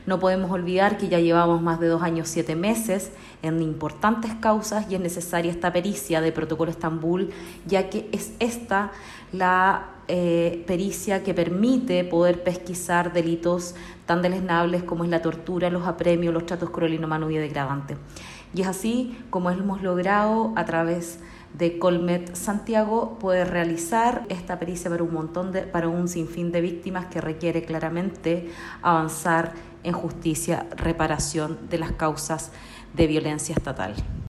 No podemos olvidar que ya llevamos más de 2 años, 7 meses en importantes causas y es necesaria esta pericia de Protocolo Estambul, ya que es esta la pericia que permite poder pesquisar delitos tan deleznables como es la tortura, los apremios, los tratos cruel, inhumano y degradante. Y es así como hemos logrado a través de Colmet Santiago poder realizar esta pericia para un sinfín de víctimas que requiere claramente avanzar en justicia, reparación de las causas de violencia estatal.